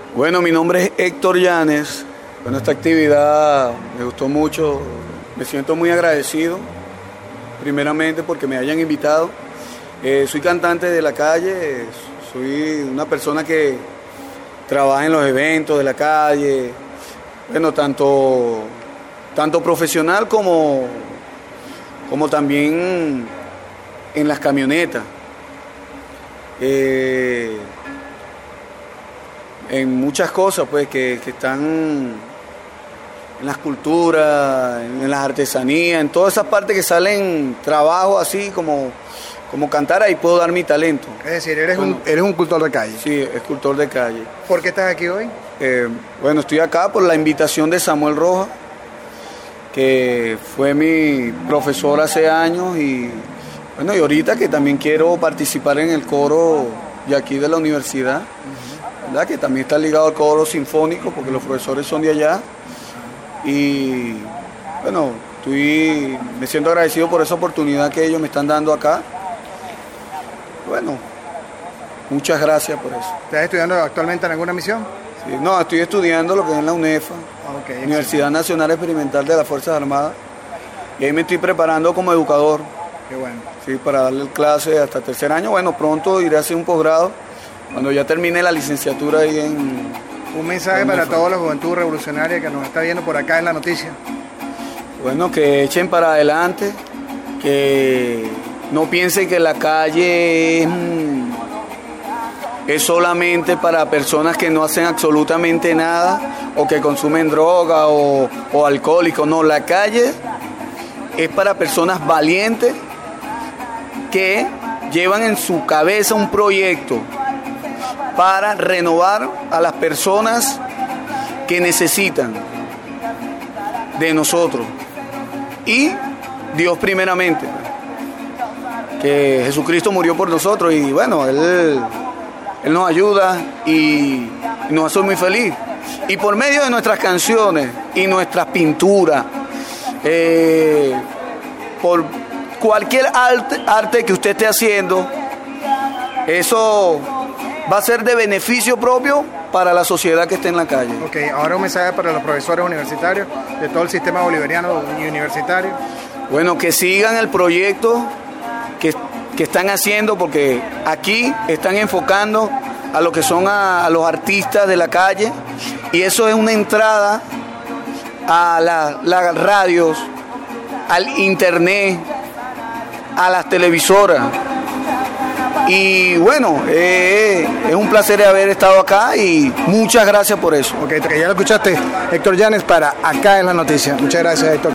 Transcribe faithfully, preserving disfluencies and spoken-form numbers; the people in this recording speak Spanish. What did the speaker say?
Bueno, mi nombre es Héctor Llanes. Bueno, esta actividad me gustó mucho, me siento muy agradecido, primeramente porque me hayan invitado. Eh, soy cantante de la calle, soy una persona que trabaja en los eventos de la calle, bueno, tanto, tanto profesional como, como también en las camionetas. Eh, en muchas cosas pues que, que están en las culturas, en, en las artesanías, en todas esas partes que salen trabajos así como, como cantar, ahí puedo dar mi talento. Es decir, eres, bueno, un, eres un cultor de calle. Sí, escultor de calle. ¿Por qué estás aquí hoy? Eh, bueno, estoy acá por la invitación de Samuel Rojas, que fue mi profesor hace años y bueno, y ahorita que también quiero participar en el coro de aquí de la universidad, ¿verdad? Que también está ligado al coro sinfónico porque los profesores son de allá y bueno, estoy, me siento agradecido por esa oportunidad que ellos me están dando acá. Bueno, muchas gracias por eso. ¿Estás estudiando actualmente en alguna misión? Sí, no, estoy estudiando lo que es la UNEFA, okay, Universidad Nacional Experimental de las Fuerzas Armadas, y ahí me estoy preparando como educador. Qué bueno. Sí, para darle clase hasta tercer año. Bueno, pronto iré a hacer un posgrado cuando ya termine la licenciatura ahí en... Un mensaje para toda la juventud revolucionaria que nos está viendo por acá en la noticia. Bueno, que echen para adelante, que no piensen que la calle es, es solamente para personas que no hacen absolutamente nada o que consumen droga o, o alcohólicos. No, la calle es para personas valientes que llevan en su cabeza un proyecto para renovar a las personas que necesitan de nosotros. Y Dios primeramente, que Jesucristo murió por nosotros y bueno, Él, Él nos ayuda y nos hace muy feliz. Y por medio de nuestras canciones y nuestras pinturas, eh, por cualquier arte, arte que usted esté haciendo, eso va a ser de beneficio propio para la sociedad que esté en la calle. Ok, ahora un mensaje para los profesores universitarios de todo el sistema bolivariano y universitario. Bueno, que sigan el proyecto que, que están haciendo, porque aquí están enfocando a lo que son a, a los artistas de la calle, y eso es una entrada a la, las radios, al internet, a las televisoras. Y bueno, eh, es un placer haber estado acá y muchas gracias por eso. Ok, ya lo escuchaste, Héctor Llanes para Acá en la Noticia. Muchas gracias, Héctor.